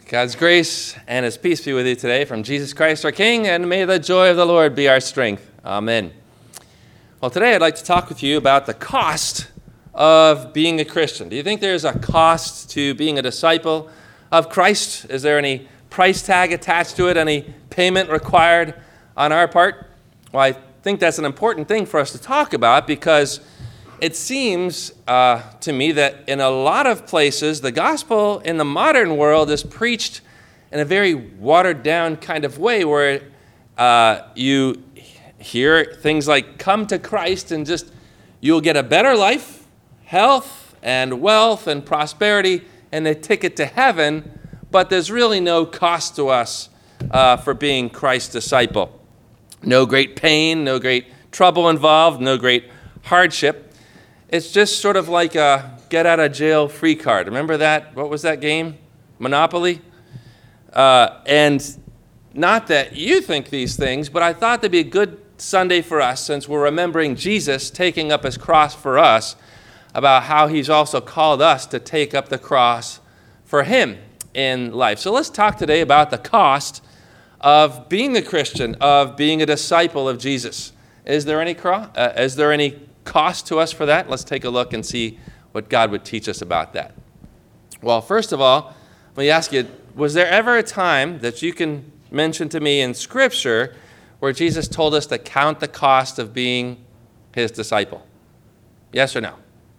God's grace and his peace be with you today from Jesus Christ our King, and may the joy of the Lord be our strength. Amen. Well, today I'd like to talk with you about the cost of being a Christian. Do you think there's a cost to being a disciple of Christ? Is there any price tag attached to it, any payment required on our part? Well, I think that's an important thing for us to talk about because it seems to me that in a lot of places, the gospel in the modern world is preached in a very watered-down kind of way where you hear things like, come to Christ and just you'll get a better life, health and wealth and prosperity, and a ticket to heaven, but there's really no cost to us for being Christ's disciple. No great pain, no great trouble involved, no great hardship. It's just sort of like a get-out-of-jail-free card. Remember that? What was that game? Monopoly? And not that you think these things, but I thought that'd be a good Sunday for us, since we're remembering Jesus taking up his cross for us, about how he's also called us to take up the cross for him in life. So let's talk today about the cost of being a Christian, of being a disciple of Jesus. Is there any cost to us for that? Let's take a look and see what God would teach us about that. Well, first of all, let me ask you, was there ever a time that you can mention to me in Scripture where Jesus told us to count the cost of being his disciple? Yes or no?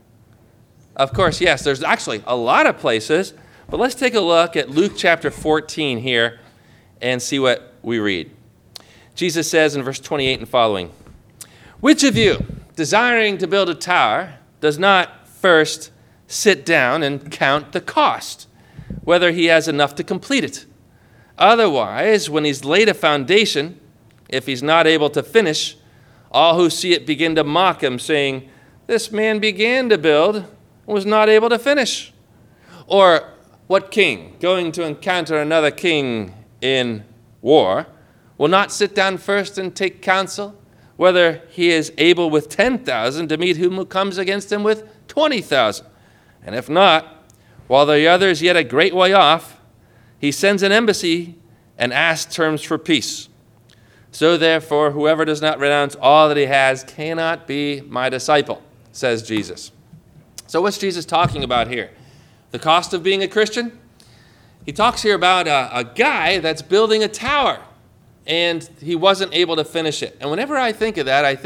Of course, yes. There's actually a lot of places, but let's take a look at Luke chapter 14 here and see what we read. Jesus says in verse 28 and following, "Which of you, desiring to build a tower, does not first sit down and count the cost, whether he has enough to complete it? Otherwise, when he's laid a foundation, if he's not able to finish, all who see it begin to mock him, saying, 'This man began to build and was not able to finish.' Or what king, going to encounter another king in war, will not sit down first and take counsel, whether he is able with 10,000 to meet whom comes against him with 20,000. And if not, while the other is yet a great way off, he sends an embassy and asks terms for peace. So therefore, whoever does not renounce all that he has cannot be my disciple," says Jesus. So what's Jesus talking about here? The cost of being a Christian? He talks here about a guy that's building a tower, and he wasn't able to finish it. And whenever I think of that, I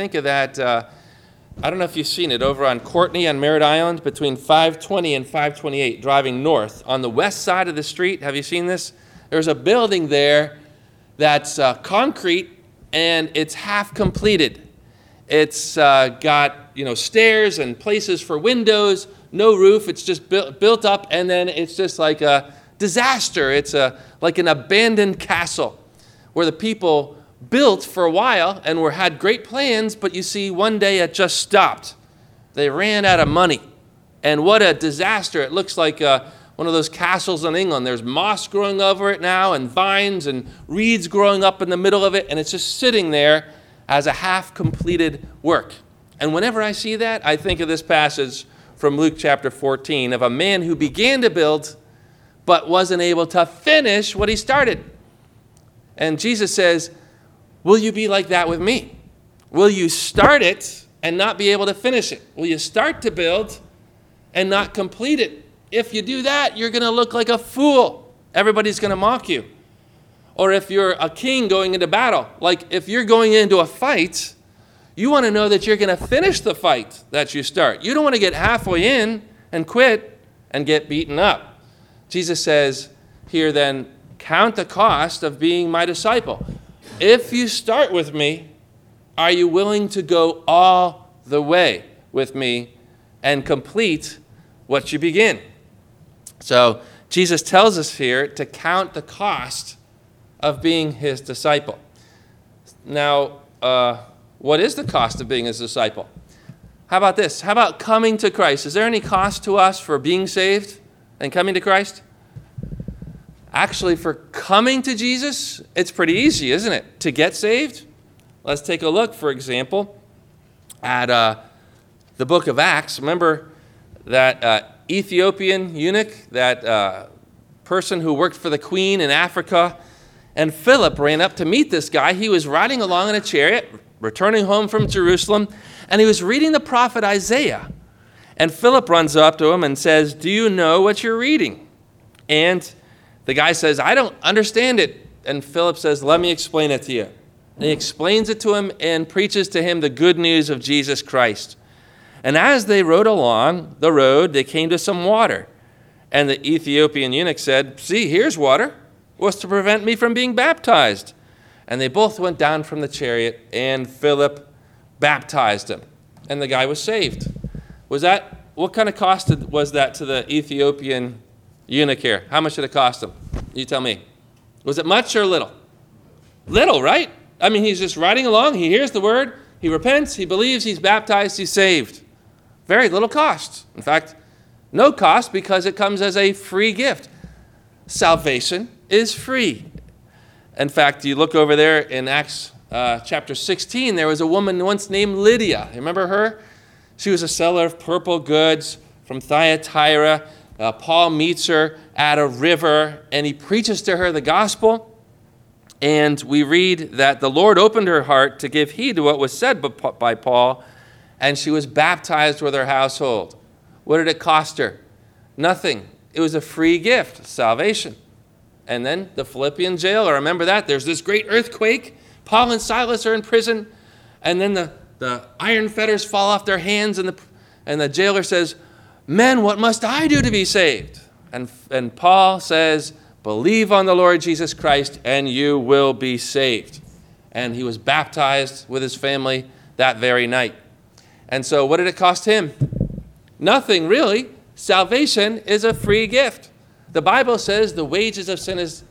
don't know if you've seen it, over on Courtney on Merritt Island, between 520 and 528, driving north, on the west side of the street. Have you seen this? There's a building there that's concrete, and it's half completed. It's got stairs and places for windows, no roof. It's just built up, and then it's just like a disaster. It's like an abandoned castle, where the people built for a while and had great plans, but you see, one day it just stopped. They ran out of money. And what a disaster. It looks like one of those castles in England. There's moss growing over it now, and vines and reeds growing up in the middle of it, and it's just sitting there as a half-completed work. And whenever I see that, I think of this passage from Luke chapter 14 of a man who began to build but wasn't able to finish what he started. And Jesus says, will you be like that with me? Will you start it and not be able to finish it? Will you start to build and not complete it? If you do that, you're going to look like a fool. Everybody's going to mock you. Or if you're a king going into battle, like if you're going into a fight, you want to know that you're going to finish the fight that you start. You don't want to get halfway in and quit and get beaten up. Jesus says here then, count the cost of being my disciple. If you start with me, are you willing to go all the way with me and complete what you begin? So Jesus tells us here to count the cost of being his disciple. Now, what is the cost of being his disciple? How about this? How about coming to Christ? Is there any cost to us for being saved and coming to Christ? Actually, for coming to Jesus, it's pretty easy, isn't it? To get saved? Let's take a look, for example, at the book of Acts. Remember that Ethiopian eunuch, that person who worked for the queen in Africa. And Philip ran up to meet this guy. He was riding along in a chariot, returning home from Jerusalem, and he was reading the prophet Isaiah. And Philip runs up to him and says, "Do you know what you're reading?" And the guy says, "I don't understand it." And Philip says, "Let me explain it to you." And he explains it to him and preaches to him the good news of Jesus Christ. And as they rode along the road, they came to some water. And the Ethiopian eunuch said, "See, here's water. What's to prevent me from being baptized?" And they both went down from the chariot, and Philip baptized him. And the guy was saved. What kind of cost was that to the Ethiopian eunuch here? How much did it cost him? You tell me. Was it much or little? Little, right? I mean, he's just riding along. He hears the word. He repents. He believes. He's baptized. He's saved. Very little cost. In fact, no cost because it comes as a free gift. Salvation is free. In fact, you look over there in Acts chapter 16, there was a woman once named Lydia. You remember her? She was a seller of purple goods from Thyatira. Paul meets her at a river, and he preaches to her the gospel. And we read that the Lord opened her heart to give heed to what was said by Paul, and she was baptized with her household. What did it cost her? Nothing. It was a free gift, salvation. And then the Philippian jailer, remember that? There's this great earthquake. Paul and Silas are in prison, and then the iron fetters fall off their hands, and the jailer says, "Men, what must I do to be saved?" And Paul says, "Believe on the Lord Jesus Christ, and you will be saved." And he was baptized with his family that very night. And so what did it cost him? Nothing, really. Salvation is a free gift. The Bible says the wages of sin is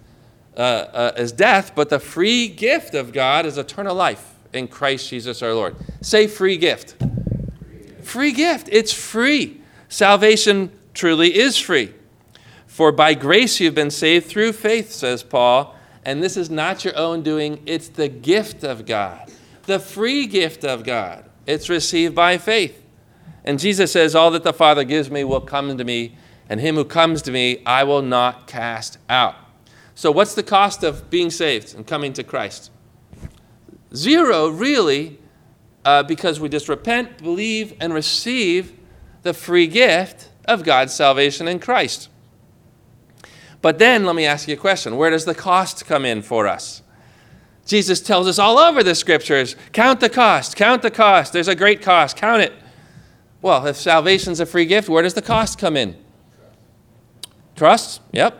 death, but the free gift of God is eternal life in Christ Jesus our Lord. Say free gift. Free gift. It's free. Salvation truly is free. For by grace you've been saved through faith, says Paul, and this is not your own doing. It's the gift of God, the free gift of God. It's received by faith. And Jesus says, "All that the Father gives me will come to me, and him who comes to me I will not cast out." So what's the cost of being saved and coming to Christ? Zero, really, because we just repent, believe, and receive the free gift of God's salvation in Christ. But then let me ask you a question. Where does the cost come in for us? Jesus tells us all over the scriptures, count the cost, count the cost. There's a great cost, count it. Well, if salvation's a free gift, where does the cost come in? Trust? Yep.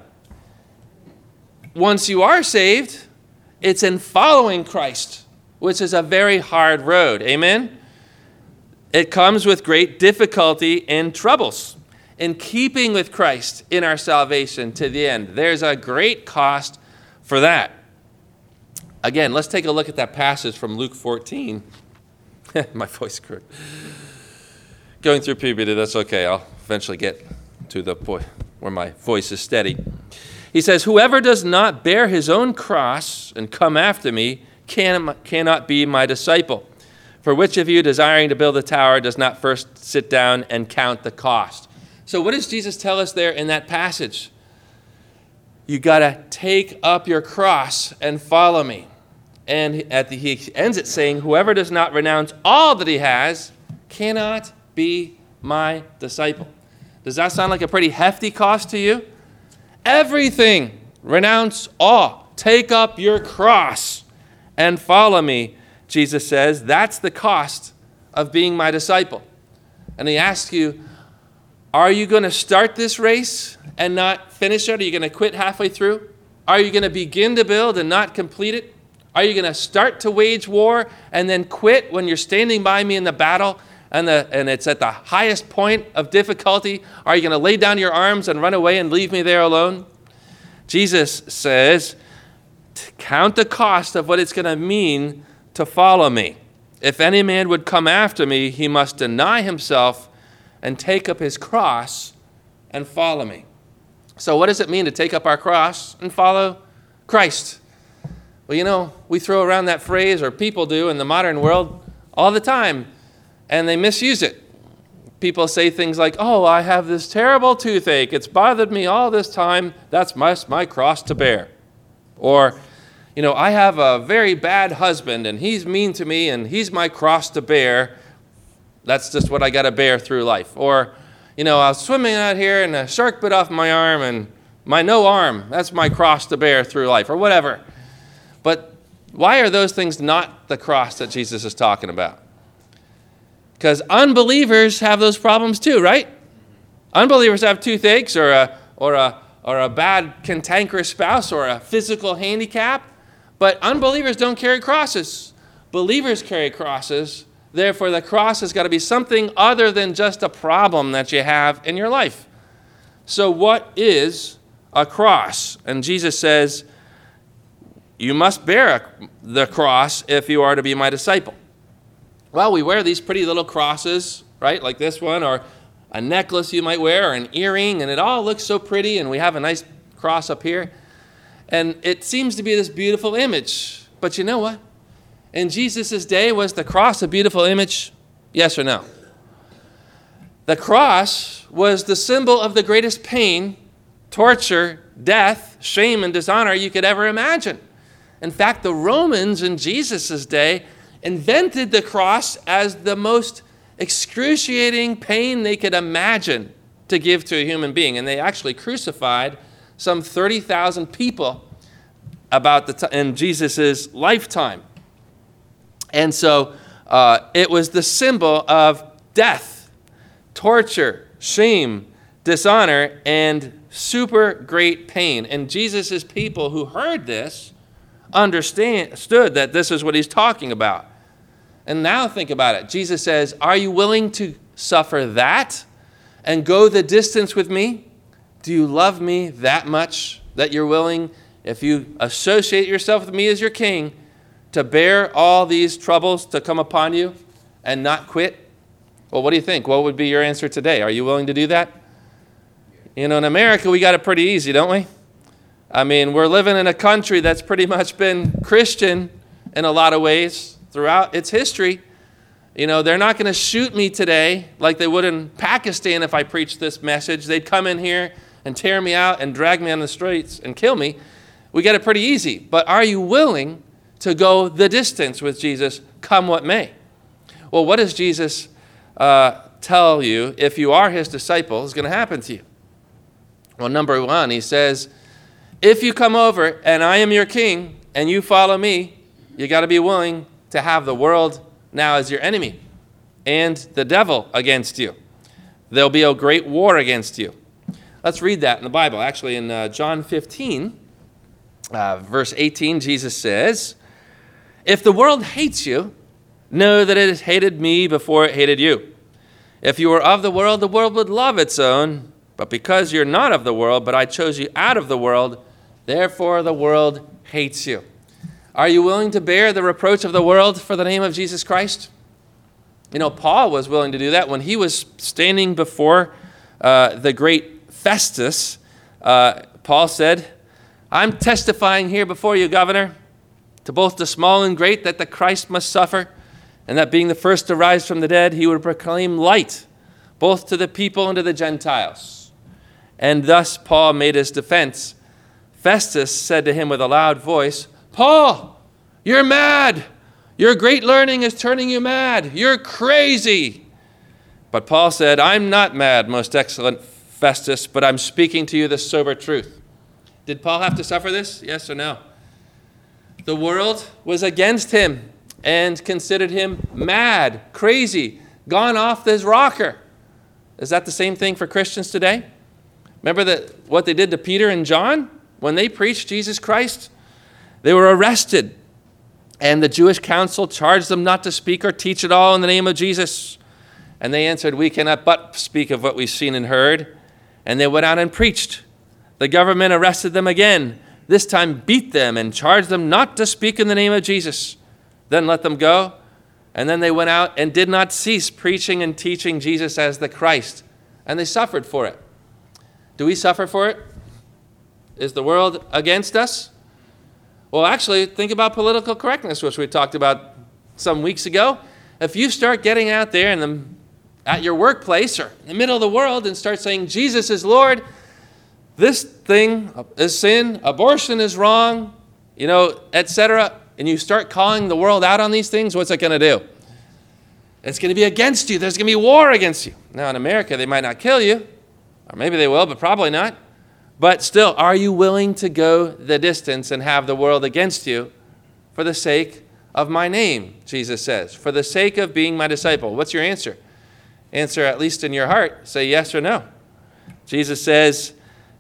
Once you are saved, it's in following Christ, which is a very hard road. Amen? It comes with great difficulty and troubles in keeping with Christ in our salvation to the end. There's a great cost for that. Again, let's take a look at that passage from Luke 14. My voice grew. Going through puberty, that's okay. I'll eventually get to the point where my voice is steady. He says, "Whoever does not bear his own cross and come after me cannot be my disciple. For which of you, desiring to build a tower, does not first sit down and count the cost?" So what does Jesus tell us there in that passage? You got to take up your cross and follow me. And he ends it saying, "Whoever does not renounce all that he has cannot be my disciple." Does that sound like a pretty hefty cost to you? Everything. Renounce all. Take up your cross and follow me, Jesus says. That's the cost of being my disciple. And he asks you, are you going to start this race and not finish it? Are you going to quit halfway through? Are you going to begin to build and not complete it? Are you going to start to wage war and then quit when you're standing by me in the battle and it's at the highest point of difficulty? Are you going to lay down your arms and run away and leave me there alone? Jesus says, count the cost of what it's going to mean to follow me. If any man would come after me, he must deny himself and take up his cross and follow me. So what does it mean to take up our cross and follow Christ? Well, you know, we throw around that phrase, or people do in the modern world all the time, and they misuse it. people say things like, oh, I have this terrible toothache. It's bothered me all this time. That's my cross to bear. Or, I have a very bad husband, and he's mean to me, and he's my cross to bear. That's just what I got to bear through life. Or, I was swimming out here, and a shark bit off my arm, and my no arm, that's my cross to bear through life, or whatever. But why are those things not the cross that Jesus is talking about? Because unbelievers have those problems too, right? Unbelievers have toothaches or a bad cantankerous spouse or a physical handicap. But unbelievers don't carry crosses. Believers carry crosses. Therefore, the cross has got to be something other than just a problem that you have in your life. So what is a cross? And Jesus says, you must bear the cross if you are to be my disciple. Well, we wear these pretty little crosses, right, like this one, or a necklace you might wear, or an earring, and it all looks so pretty, and we have a nice cross up here. And it seems to be this beautiful image. But you know what? In Jesus' day, was the cross a beautiful image? Yes or no? The cross was the symbol of the greatest pain, torture, death, shame, and dishonor you could ever imagine. In fact, the Romans in Jesus' day invented the cross as the most excruciating pain they could imagine to give to a human being. And they actually crucified some 30,000 people in Jesus' lifetime. And so it was the symbol of death, torture, shame, dishonor, and super great pain. And Jesus' people who heard this understood that this is what he's talking about. And now think about it. Jesus says, are you willing to suffer that and go the distance with me? Do you love me that much that you're willing, if you associate yourself with me as your king, to bear all these troubles to come upon you and not quit? Well, what do you think? What would be your answer today? Are you willing to do that? In America, we got it pretty easy, don't we? I mean, we're living in a country that's pretty much been Christian in a lot of ways throughout its history. They're not going to shoot me today like they would in Pakistan if I preached this message. They'd come in here and tear me out and drag me on the streets and kill me. We get it pretty easy. But are you willing to go the distance with Jesus, come what may? Well, what does Jesus tell you if you are his disciple is going to happen to you? Well, number one, he says, if you come over and I am your king and you follow me, you got to be willing to have the world now as your enemy and the devil against you. There'll be a great war against you. Let's read that in the Bible. Actually, in John 15, verse 18, Jesus says, if the world hates you, know that it has hated me before it hated you. If you were of the world would love its own. But because you're not of the world, but I chose you out of the world, therefore the world hates you. Are you willing to bear the reproach of the world for the name of Jesus Christ? Paul was willing to do that when he was standing before the great Festus. Paul said, I'm testifying here before you, governor, to both the small and great, that the Christ must suffer, and that being the first to rise from the dead, he would proclaim light, both to the people and to the Gentiles. And thus Paul made his defense. Festus said to him with a loud voice, Paul, you're mad. Your great learning is turning you mad. You're crazy. But Paul said, I'm not mad, most excellent Festus, but I'm speaking to you the sober truth. Did Paul have to suffer this? Yes or no? The world was against him and considered him mad, crazy, gone off his rocker. Is that the same thing for Christians today? Remember what they did to Peter and John when they preached Jesus Christ? They were arrested, and the Jewish council charged them not to speak or teach at all in the name of Jesus. And they answered, we cannot but speak of what we've seen and heard. And they went out and preached. The government arrested them again, this time beat them and charged them not to speak in the name of Jesus. Then let them go. And then they went out and did not cease preaching and teaching Jesus as the Christ. And they suffered for it. Do we suffer for it? Is the world against us? Well, actually, think about political correctness, which we talked about some weeks ago. If you start getting out there in the at your workplace or in the middle of the world and start saying, Jesus is Lord, this thing is sin, abortion is wrong, etc., and you start calling the world out on these things, what's it going to do? It's going to be against you. There's going to be war against you. Now, in America, they might not kill you, or maybe they will, but probably not. But still, are you willing to go the distance and have the world against you for the sake of my name, Jesus says, for the sake of being my disciple? What's your answer? Answer, at least in your heart, say yes or no. Jesus says,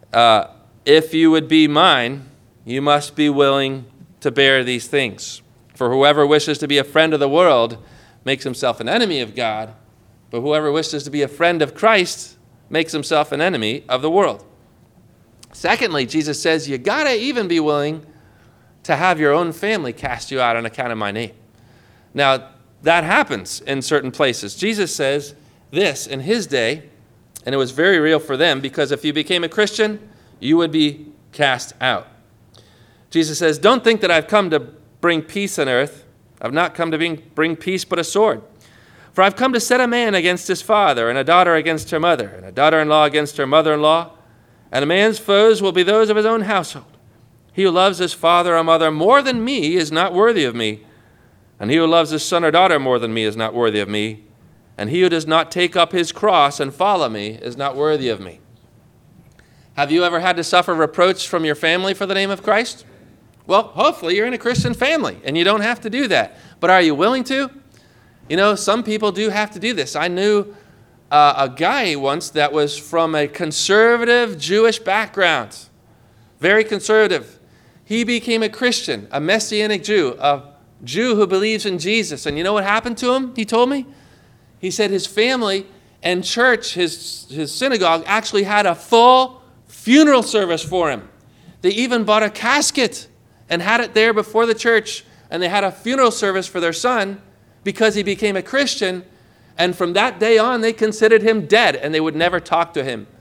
if you would be mine, you must be willing to bear these things. For whoever wishes to be a friend of the world makes himself an enemy of God, but whoever wishes to be a friend of Christ makes himself an enemy of the world. Secondly, Jesus says you got to even be willing to have your own family cast you out on account of my name. Now, that happens in certain places. Jesus says this in his day, and it was very real for them, because if you became a Christian, you would be cast out. Jesus says, don't think that I've come to bring peace on earth. I've not come to bring peace but a sword. For I've come to set a man against his father, and a daughter against her mother, and a daughter-in-law against her mother-in-law. And a man's foes will be those of his own household. He who loves his father or mother more than me is not worthy of me. And he who loves his son or daughter more than me is not worthy of me. And he who does not take up his cross and follow me is not worthy of me. Have you ever had to suffer reproach from your family for the name of Christ? Well, hopefully you're in a Christian family and you don't have to do that. But are you willing to? Some people do have to do this. I knew a guy once that was from a conservative Jewish background, very conservative. He became a Christian, a Messianic Jew, a Jew who believes in Jesus. And you know what happened to him? He told me. He said his family and church, his synagogue, actually had a full funeral service for him. They even bought a casket and had it there before the church, and they had a funeral service for their son because he became a Christian. And from that day on, they considered him dead, and they would never talk to him.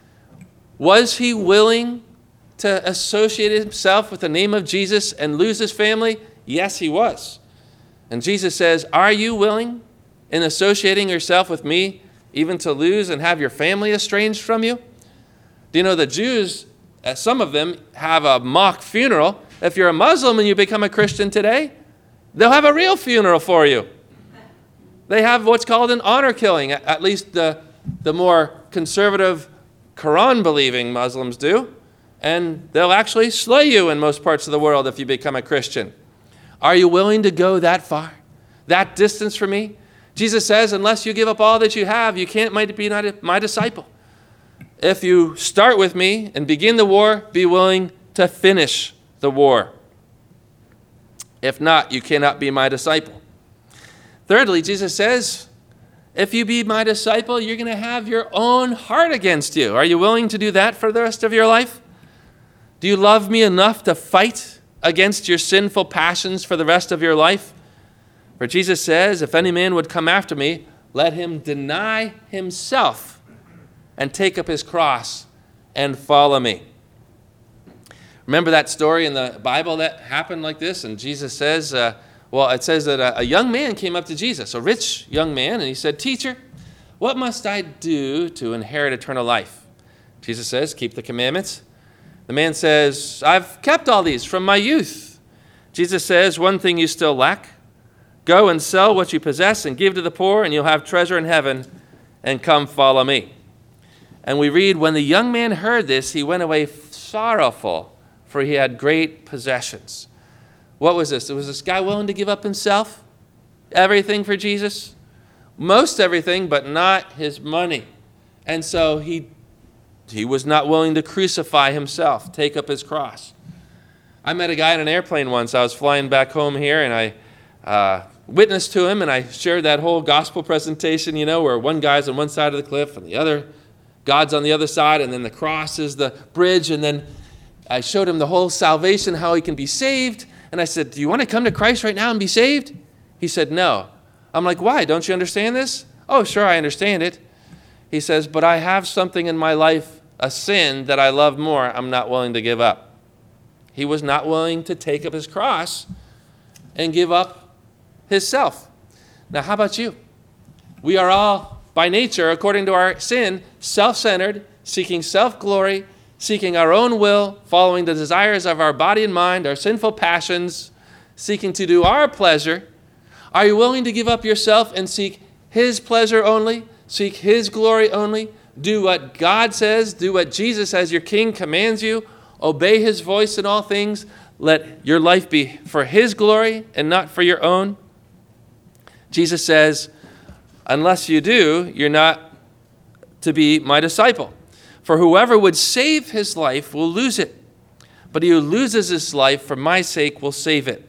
Was he willing to associate himself with the name of Jesus and lose his family? Yes, he was. And Jesus says, are you willing in associating yourself with me even to lose and have your family estranged from you? Do you know the Jews, some of them have a mock funeral. If you're a Muslim and you become a Christian today, they'll have a real funeral for you. They have what's called an honor killing, at least the more conservative Quran-believing Muslims do, and they'll actually slay you in most parts of the world if you become a Christian. Are you willing to go that far, that distance for me? Jesus says, unless you give up all that you have, you can't be my disciple. If you start with me and begin the war, be willing to finish the war. If not, you cannot be my disciple. Thirdly, Jesus says, if you be my disciple, you're going to have your own heart against you. Are you willing to do that for the rest of your life? Do you love me enough to fight against your sinful passions for the rest of your life? For Jesus says, if any man would come after me, let him deny himself and take up his cross and follow me. Remember that story in the Bible that happened like this? And Jesus says, it says that a young man came up to Jesus, a rich young man, and he said, Teacher, what must I do to inherit eternal life? Jesus says, keep the commandments. The man says, I've kept all these from my youth. Jesus says, one thing you still lack. Go and sell what you possess and give to the poor, and you'll have treasure in heaven, and come follow me. And we read, when the young man heard this, he went away sorrowful, for he had great possessions. What was this? Was this guy willing to give up himself? Everything for Jesus? Most everything, but not his money. And so he was not willing to crucify himself, take up his cross. I met a guy in an airplane once. I was flying back home here, and I witnessed to him, and I shared that whole gospel presentation, where one guy's on one side of the cliff and the other, God's on the other side, and then the cross is the bridge, and then I showed him the whole salvation, how he can be saved. And I said, do you want to come to Christ right now and be saved? He said, no. I'm like, why? Don't you understand this? Oh, sure, I understand it. He says, but I have something in my life, a sin that I love more, I'm not willing to give up. He was not willing to take up his cross and give up his self. Now, how about you? We are all by nature, according to our sin, self-centered, seeking self-glory, seeking our own will, following the desires of our body and mind, our sinful passions, seeking to do our pleasure? Are you willing to give up yourself and seek his pleasure only, seek his glory only, do what God says, do what Jesus as your King commands you, obey his voice in all things, let your life be for his glory and not for your own? Jesus says, unless you do, you're not to be my disciple. For whoever would save his life will lose it, but he who loses his life for my sake will save it.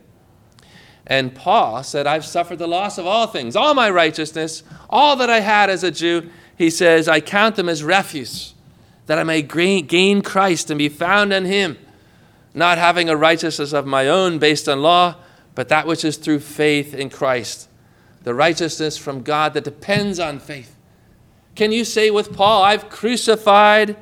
And Paul said, I've suffered the loss of all things, all my righteousness, all that I had as a Jew. He says, I count them as refuse, that I may gain Christ and be found in him, not having a righteousness of my own based on law, but that which is through faith in Christ, the righteousness from God that depends on faith. Can you say with Paul, I've been crucified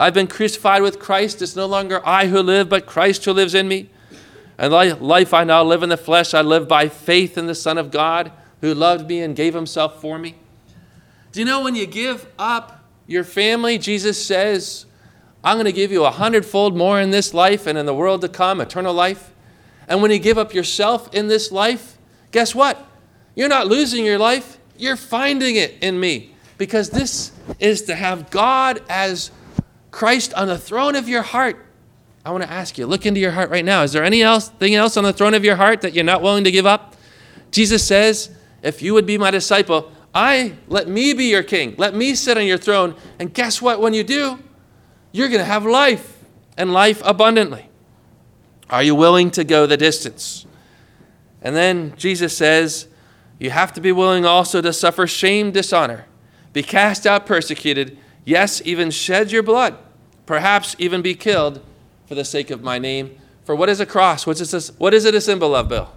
with Christ. It's no longer I who live, but Christ who lives in me. And life I now live in the flesh, I live by faith in the Son of God who loved me and gave himself for me. Do you know when you give up your family, Jesus says, I'm going to give you 100-fold more in this life and in the world to come, eternal life. And when you give up yourself in this life, guess what? You're not losing your life. You're finding it in me. Because this is to have God as Christ on the throne of your heart. I want to ask you, look into your heart right now. Is there anything else on the throne of your heart that you're not willing to give up? Jesus says, if you would be my disciple, let me be your king. Let me sit on your throne. And guess what? When you do, you're going to have life and life abundantly. Are you willing to go the distance? And then Jesus says, you have to be willing also to suffer shame, dishonor, be cast out, persecuted, yes, even shed your blood, perhaps even be killed for the sake of my name. For what is a cross? What is it a symbol of, Bill?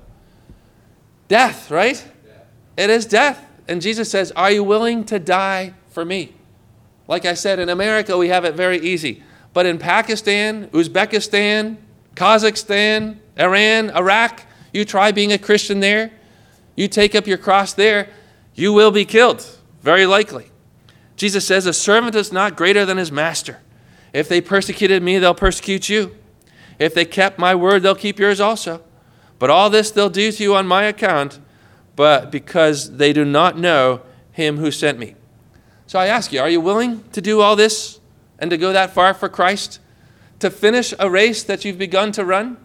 Death, right? Death. It is death. And Jesus says, are you willing to die for me? Like I said, in America, we have it very easy. But in Pakistan, Uzbekistan, Kazakhstan, Iran, Iraq, you try being a Christian there, you take up your cross there, you will be killed. Very likely. Jesus says, a servant is not greater than his master. If they persecuted me, they'll persecute you. If they kept my word, they'll keep yours also. But all this they'll do to you on my account, but because they do not know him who sent me. So I ask you, are you willing to do all this and to go that far for Christ? To finish a race that you've begun to run?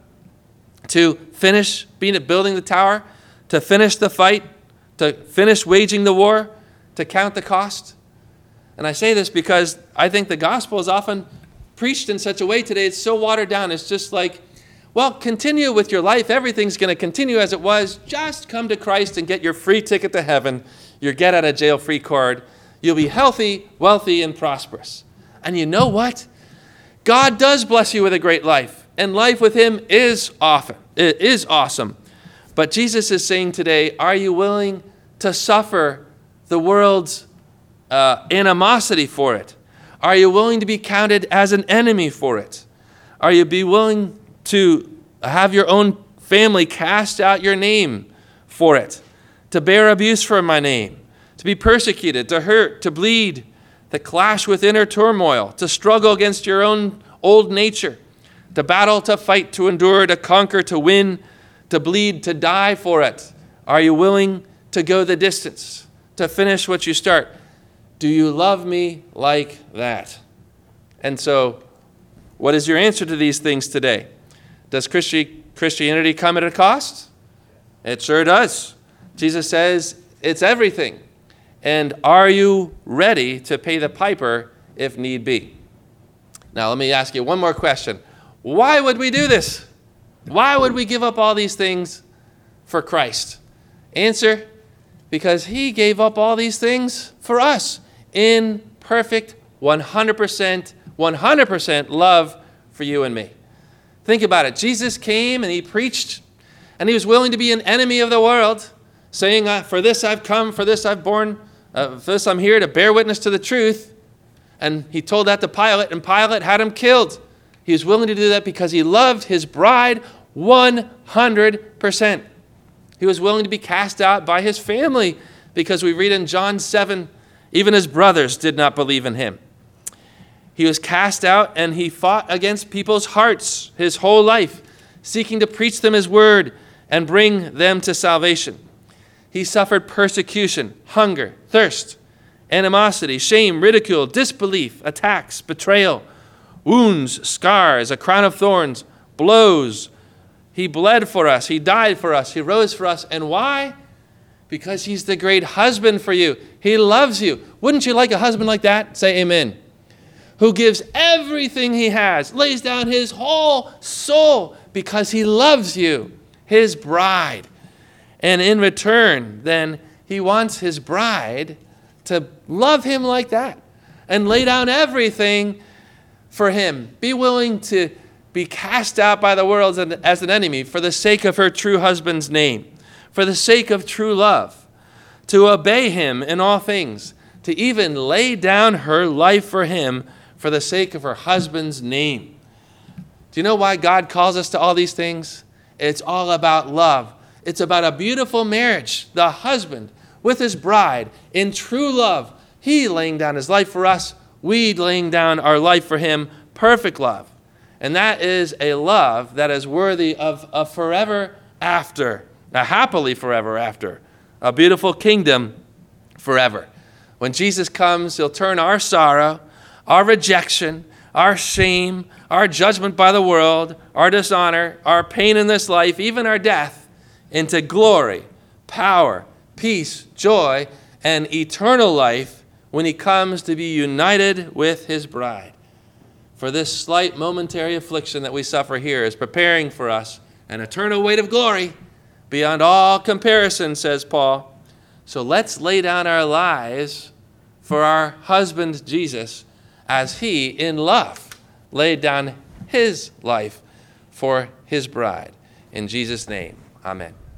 To finish building the tower? To finish the fight? To finish waging the war? To count the cost? And I say this because I think the gospel is often preached in such a way today, it's so watered down. It's just like, well, continue with your life. Everything's going to continue as it was. Just come to Christ and get your free ticket to heaven, your get out of jail free card. You'll be healthy, wealthy, and prosperous. And you know what? God does bless you with a great life. And life with him is awesome. But Jesus is saying today, are you willing to suffer the world's animosity for it? Are you willing to be counted as an enemy for it? Are you willing to have your own family cast out your name for it? To bear abuse for my name? To be persecuted, to hurt, to bleed, to clash with inner turmoil, to struggle against your own old nature, to battle, to fight, to endure, to conquer, to win, to bleed, to die for it? Are you willing to go the distance, to finish what you start? Do you love me like that? And so, what is your answer to these things today? Does Christianity come at a cost? It sure does. Jesus says it's everything. And are you ready to pay the piper if need be? Now, let me ask you one more question. Why would we do this? Why would we give up all these things for Christ? Answer, because he gave up all these things for us in perfect 100% love for you and me. Think about it. Jesus came and he preached, and he was willing to be an enemy of the world, saying, for this I've come, for this I've born, for this I'm here to bear witness to the truth. And he told that to Pilate, and Pilate had him killed. He was willing to do that because he loved his bride 100%. He was willing to be cast out by his family because we read in John 7, Even his brothers did not believe in him. He was cast out, and he fought against people's hearts his whole life, seeking to preach them his word and bring them to salvation. He suffered persecution, hunger, thirst, animosity, shame, ridicule, disbelief, attacks, betrayal, wounds, scars, a crown of thorns, blows. He bled for us. He died for us. He rose for us. And why? Because he's the great husband for you. He loves you. Wouldn't you like a husband like that? Say amen. Who gives everything he has, lays down his whole soul because he loves you, his bride. And in return, then, he wants his bride to love him like that and lay down everything for him. Be willing to be cast out by the world as an enemy for the sake of her true husband's name, for the sake of true love, to obey him in all things, to even lay down her life for him for the sake of her husband's name. Do you know why God calls us to all these things? It's all about love. It's about a beautiful marriage, the husband with his bride in true love. He laying down his life for us, we laying down our life for him, perfect love. And that is a love that is worthy of a forever after, a happily forever after, a beautiful kingdom forever. When Jesus comes, he'll turn our sorrow, our rejection, our shame, our judgment by the world, our dishonor, our pain in this life, even our death, into glory, power, peace, joy, and eternal life when he comes to be united with his bride. For this slight momentary affliction that we suffer here is preparing for us an eternal weight of glory beyond all comparison, says Paul. So let's lay down our lives for our husband Jesus, as he, in love, laid down his life for his bride. In Jesus' name, amen.